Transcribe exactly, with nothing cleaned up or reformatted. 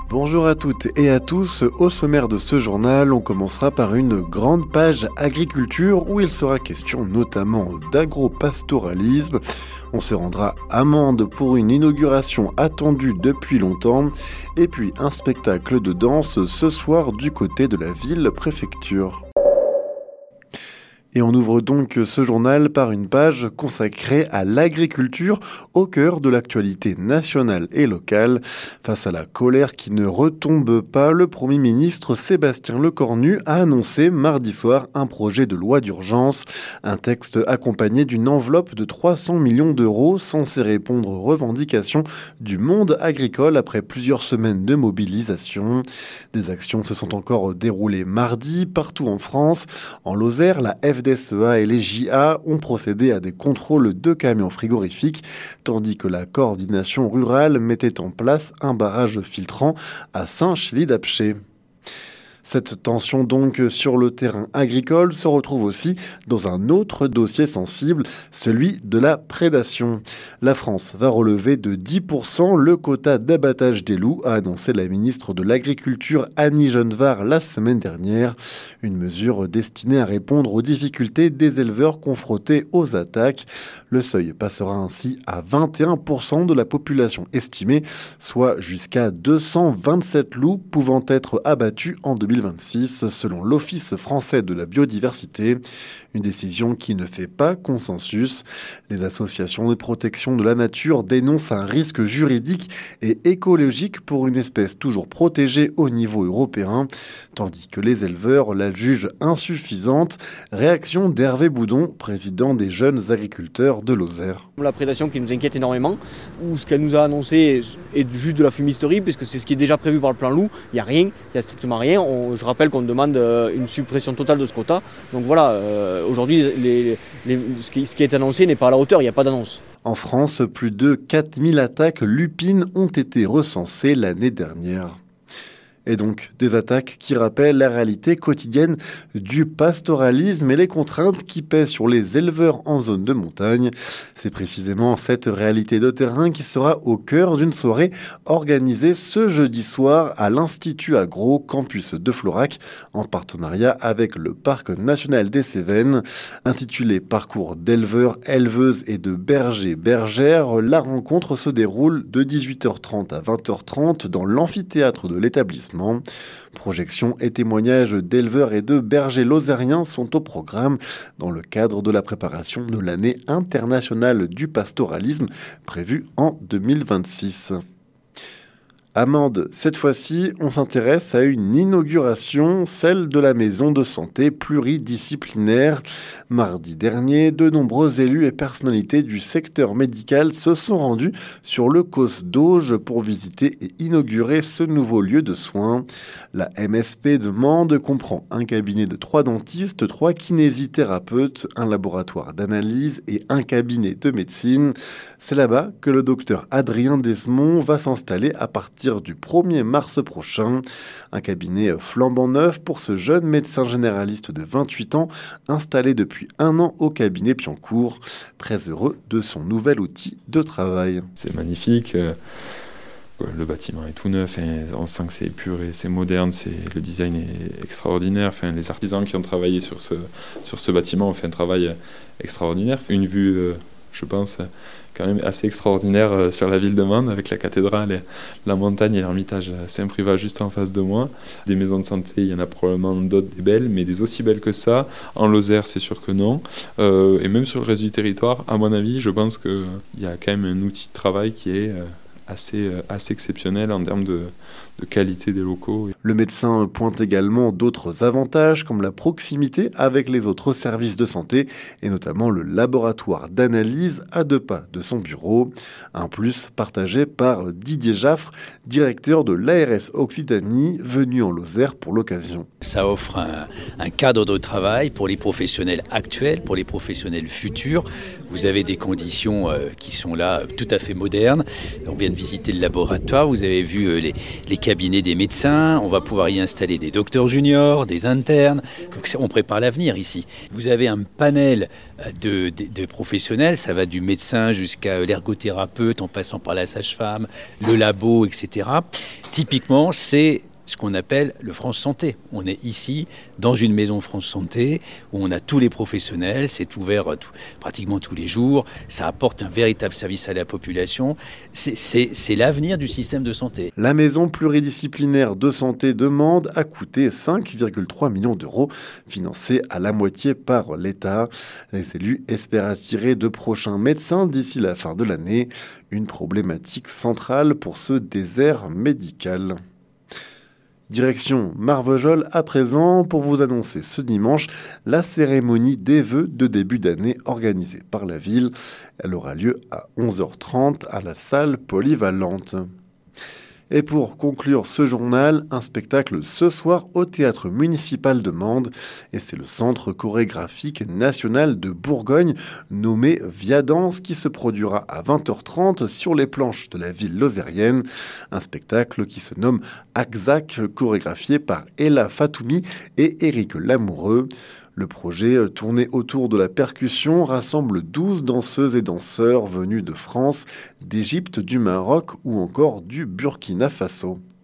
Bonjour à toutes et à tous, au sommaire de ce journal, on commencera par une grande page agriculture où il sera question notamment d'agropastoralisme. On se rendra à Mende pour une inauguration attendue depuis longtemps et puis un spectacle de danse ce soir du côté de la ville-préfecture. Et on ouvre donc ce journal par une page consacrée à l'agriculture au cœur de l'actualité nationale et locale. Face à la colère qui ne retombe pas, le Premier ministre Sébastien Lecornu a annoncé mardi soir un projet de loi d'urgence, un texte accompagné d'une enveloppe de trois cents millions d'euros censé répondre aux revendications du monde agricole après plusieurs semaines de mobilisation. Des actions se sont encore déroulées mardi partout en France. En Lozère, la F D S E A et les J A ont procédé à des contrôles de camions frigorifiques, tandis que la coordination rurale mettait en place un barrage filtrant à Saint-Chély-d'Apcher. Cette tension donc sur le terrain agricole se retrouve aussi dans un autre dossier sensible, celui de la prédation. La France va relever de dix pour cent le quota d'abattage des loups, a annoncé la ministre de l'Agriculture Annie Genevard la semaine dernière. Une mesure destinée à répondre aux difficultés des éleveurs confrontés aux attaques. Le seuil passera ainsi à vingt et un pour cent de la population estimée, soit jusqu'à deux cent vingt-sept loups pouvant être abattus en deux mille vingt-six, selon l'Office français de la biodiversité. Une décision qui ne fait pas consensus. Les associations de protection de la nature dénoncent un risque juridique et écologique pour une espèce toujours protégée au niveau européen, tandis que les éleveurs la jugent insuffisante. Réaction d'Hervé Boudon, président des jeunes agriculteurs de Lozère. La prédation qui nous inquiète énormément, ou ce qu'elle nous a annoncé est juste de la fumisterie, puisque c'est ce qui est déjà prévu par le plan loup. Il n'y a rien, il n'y a strictement rien. On, je rappelle qu'on demande une suppression totale de ce quota. Donc voilà, euh, aujourd'hui, les, les, ce, qui, ce qui est annoncé n'est pas à la hauteur, il n'y a pas d'annonce. En France, plus de quatre mille attaques lupines ont été recensées l'année dernière. Et donc, des attaques qui rappellent la réalité quotidienne du pastoralisme et les contraintes qui pèsent sur les éleveurs en zone de montagne. C'est précisément cette réalité de terrain qui sera au cœur d'une soirée organisée ce jeudi soir à l'Institut Agro Campus de Florac, en partenariat avec le Parc national des Cévennes. Intitulée Parcours d'éleveurs, éleveuses et de bergers, bergères, la rencontre se déroule de dix-huit heures trente à vingt heures trente dans l'amphithéâtre de l'établissement. Projections et témoignages d'éleveurs et de bergers lozériens sont au programme dans le cadre de la préparation de l'année internationale du pastoralisme prévue en deux mille vingt-six. À Mende, cette fois-ci, on s'intéresse à une inauguration, celle de la maison de santé pluridisciplinaire. Mardi dernier, de nombreux élus et personnalités du secteur médical se sont rendus sur le Causse d'Auge pour visiter et inaugurer ce nouveau lieu de soins. La M S P de Mende comprend un cabinet de trois dentistes, trois kinésithérapeutes, un laboratoire d'analyse et un cabinet de médecine. C'est là-bas que le docteur Adrien Desmond va s'installer à partir du premier mars prochain. Un cabinet flambant neuf pour ce jeune médecin généraliste de vingt-huit ans, installé depuis un an au cabinet Piancourt. Très heureux de son nouvel outil de travail. C'est magnifique. Le bâtiment est tout neuf, on sent que c'est épuré, c'est moderne, c'est, le design est extraordinaire. Enfin, les artisans qui ont travaillé sur ce, sur ce bâtiment ont fait un travail extraordinaire. Une vue, je pense, quand même assez extraordinaire sur la ville de Mende, avec la cathédrale, et la montagne et l'ermitage Saint-Privat juste en face de moi. Des maisons de santé, il y en a probablement d'autres des belles, mais des aussi belles que ça. En Lozère, c'est sûr que non. Euh, et même sur le reste du territoire, à mon avis, je pense qu'il y a quand même un outil de travail qui est assez, assez exceptionnel en termes de, de qualité des locaux. Le médecin pointe également d'autres avantages comme la proximité avec les autres services de santé et notamment le laboratoire d'analyse à deux pas de son bureau. Un plus partagé par Didier Jaffre, directeur de l'A R S Occitanie, venu en Lozère pour l'occasion. Ça offre un, un cadre de travail pour les professionnels actuels, pour les professionnels futurs. Vous avez des conditions euh, qui sont là tout à fait modernes. On vient de visiter le laboratoire, vous avez vu euh, les, les cabinet des médecins, on va pouvoir y installer des docteurs juniors, des internes. Donc on prépare l'avenir ici. Vous avez un panel de, de, de professionnels, ça va du médecin jusqu'à l'ergothérapeute en passant par la sage-femme, le labo, et cetera. Typiquement, c'est ce qu'on appelle le France Santé. On est ici dans une maison France Santé où on a tous les professionnels, c'est ouvert tout, pratiquement tous les jours, ça apporte un véritable service à la population. C'est, c'est, c'est l'avenir du système de santé. La maison pluridisciplinaire de santé de Mende a coûté cinq virgule trois millions d'euros, financée à la moitié par l'État. Les élus espèrent attirer de prochains médecins d'ici la fin de l'année, une problématique centrale pour ce désert médical. Direction Marvejols à présent pour vous annoncer ce dimanche la cérémonie des vœux de début d'année organisée par la ville. Elle aura lieu à onze heures trente à la salle polyvalente. Et pour conclure ce journal, un spectacle ce soir au Théâtre municipal de Mende. Et c'est le Centre chorégraphique national de Bourgogne, nommé Viadance, qui se produira à vingt heures trente sur les planches de la ville lozérienne. Un spectacle qui se nomme Akzak, chorégraphié par Ella Fatoumi et Éric Lamoureux. Le projet, tourné autour de la percussion, rassemble douze danseuses et danseurs venus de France, d'Égypte, du Maroc ou encore du Burkina Faso.